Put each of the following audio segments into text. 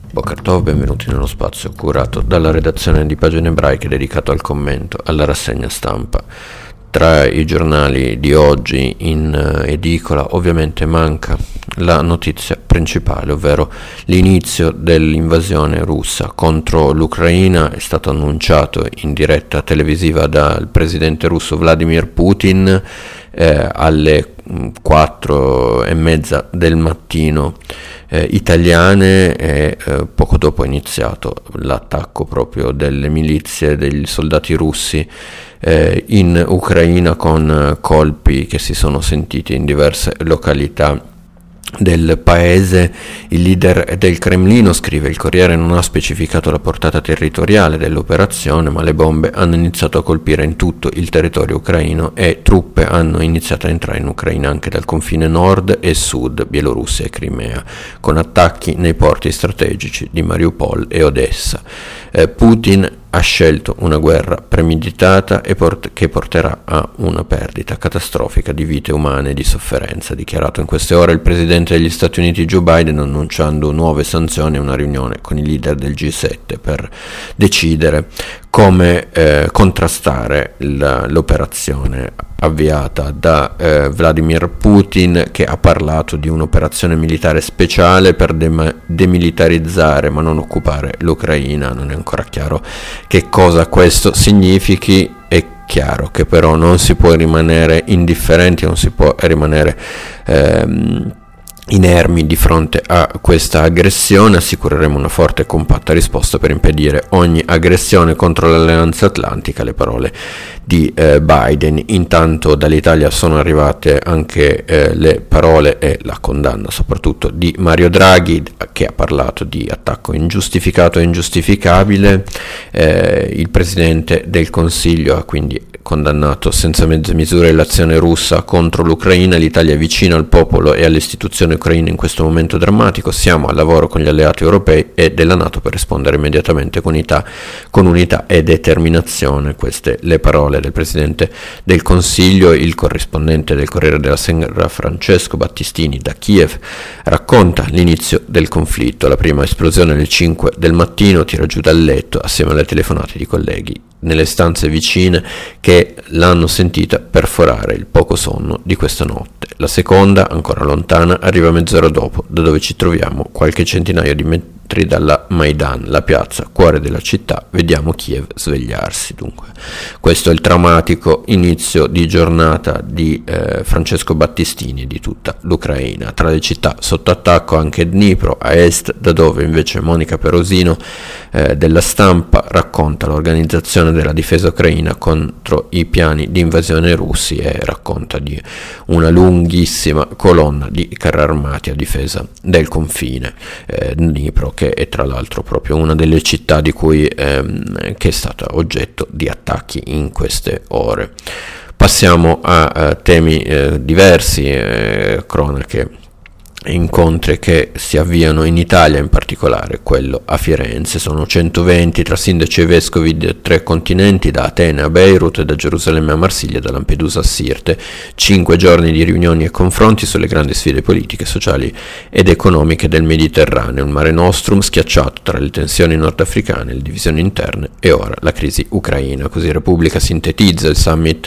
Boker Tov, benvenuti nello spazio curato dalla redazione di Pagine Ebraiche dedicato al commento alla rassegna stampa. Tra i giornali di oggi in edicola ovviamente manca la notizia principale, ovvero l'inizio dell'invasione russa contro l'Ucraina. È stato annunciato in diretta televisiva dal presidente russo Vladimir Putin alle 4:30 del mattino italiane e poco dopo è iniziato l'attacco proprio delle milizie, degli soldati russi in Ucraina, con colpi che si sono sentiti in diverse località del paese. Il leader del Cremlino, scrive il Corriere, non ha specificato la portata territoriale dell'operazione, ma le bombe hanno iniziato a colpire in tutto il territorio ucraino e truppe hanno iniziato a entrare in Ucraina anche dal confine nord e sud, Bielorussia e Crimea, con attacchi nei porti strategici di Mariupol e Odessa. Putin ha scelto una guerra premeditata e che porterà a una perdita catastrofica di vite umane e di sofferenza, ha dichiarato in queste ore il presidente degli Stati Uniti Joe Biden, annunciando nuove sanzioni e una riunione con i leader del G7 per decidere come contrastare l'operazione avviata da Vladimir Putin, che ha parlato di un'operazione militare speciale per demilitarizzare ma non occupare l'Ucraina. Non è ancora chiaro che cosa questo significhi. È chiaro che però non si può rimanere indifferenti, non si può rimanere inermi di fronte a questa aggressione. Assicureremo una forte e compatta risposta per impedire ogni aggressione contro l'Alleanza Atlantica, le parole di Biden. Intanto dall'Italia sono arrivate anche le parole e la condanna soprattutto di Mario Draghi, che ha parlato di attacco ingiustificato e ingiustificabile. Il Presidente del Consiglio ha quindi condannato senza mezze misure l'azione russa contro l'Ucraina. L'Italia è vicina al popolo e alle istituzioni ucraine in questo momento drammatico. Siamo al lavoro con gli alleati europei e della NATO per rispondere immediatamente con unità e determinazione. Queste le parole del Presidente del Consiglio. Il corrispondente del Corriere della Sera Francesco Battistini da Kiev racconta l'inizio del conflitto. La prima esplosione alle 5 del mattino tira giù dal letto assieme alle telefonate di colleghi nelle stanze vicine che l'hanno sentita perforare il poco sonno di questa notte. La seconda, ancora lontana, arriva mezz'ora dopo, da dove ci troviamo qualche centinaio di metri dalla Maidan, la piazza cuore della città. Vediamo Kiev svegliarsi. Dunque questo è il drammatico inizio di giornata di Francesco Battistini, di tutta l'Ucraina. Tra le città sotto attacco anche Dnipro a est, da dove invece Monica Perosino della Stampa racconta l'organizzazione della difesa ucraina contro i piani di invasione russi e racconta di una lunghissima colonna di carri armati a difesa del confine. Dnipro, che è tra l'altro proprio una delle città di cui che è stata oggetto di attacchi in queste ore. Passiamo a temi diversi, cronache e incontri che si avviano in Italia, in particolare quello a Firenze. Sono 120 tra sindaci e vescovi di 3 continenti, da Atene a Beirut, da Gerusalemme a Marsiglia, da Lampedusa a Sirte. 5 giorni di riunioni e confronti sulle grandi sfide politiche, sociali ed economiche del Mediterraneo. Un Mare Nostrum schiacciato tra le tensioni nordafricane, le divisioni interne e ora la crisi ucraina. Così Repubblica sintetizza il summit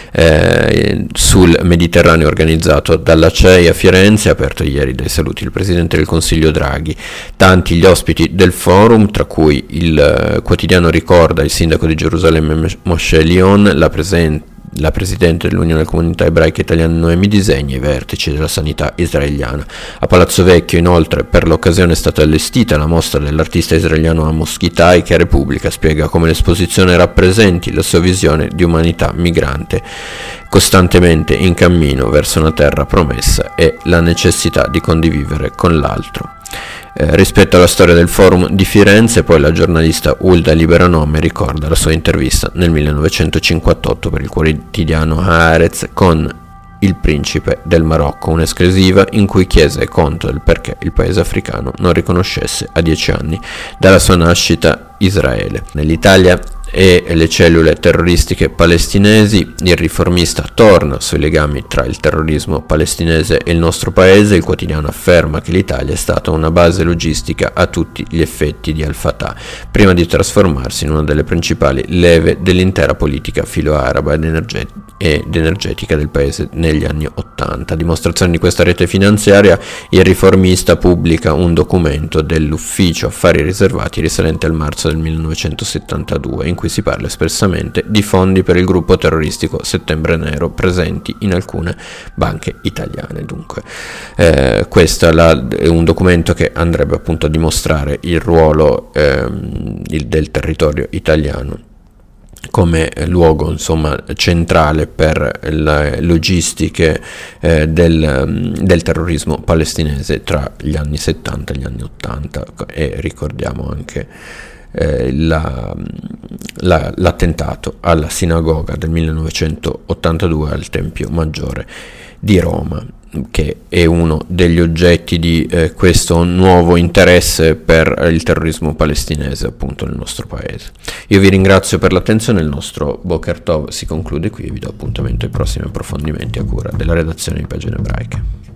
sul Mediterraneo organizzato dalla CEI a Firenze, aperto ieri dai saluti il Presidente del Consiglio Draghi. Tanti gli ospiti del forum, tra cui il quotidiano ricorda il sindaco di Gerusalemme Moshe Lion, la Presidente dell'Unione delle Comunità Ebraiche Italiane Noemi Disegni e i vertici della sanità israeliana. A Palazzo Vecchio, inoltre, per l'occasione è stata allestita la mostra dell'artista israeliano Amos Gitai, che a Repubblica spiega come l'esposizione rappresenti la sua visione di umanità migrante costantemente in cammino verso una terra promessa e la necessità di condividere con l'altro. Rispetto alla storia del forum di Firenze, poi la giornalista Ulda Liberanome ricorda la sua intervista nel 1958 per il quotidiano Haaretz con il principe del Marocco, un'esclusiva in cui chiese conto del perché il paese africano non riconoscesse a 10 anni dalla sua nascita Israele. Nell'Italia e le cellule terroristiche palestinesi. Il Riformista torna sui legami tra il terrorismo palestinese e il nostro paese. Il quotidiano afferma che l'Italia è stata una base logistica a tutti gli effetti di Al-Fatah, prima di trasformarsi in una delle principali leve dell'intera politica filo-araba ed energetica del paese negli anni '80. A dimostrazione di questa rete finanziaria, il Riformista pubblica un documento dell'Ufficio Affari Riservati risalente al marzo del 1972, in cui si parla espressamente di fondi per il gruppo terroristico Settembre Nero presenti in alcune banche italiane. Dunque, questo è un documento che andrebbe appunto a dimostrare il ruolo del territorio italiano come luogo, insomma, centrale per le logistiche del terrorismo palestinese tra gli anni 70 e gli anni 80, e ricordiamo anche l'attentato alla sinagoga del 1982 al Tempio Maggiore di Roma, che è uno degli oggetti di questo nuovo interesse per il terrorismo palestinese appunto nel nostro paese. Io vi ringrazio per l'attenzione, il nostro Boker Tov si conclude qui e vi do appuntamento ai prossimi approfondimenti a cura della redazione di Pagine Ebraiche.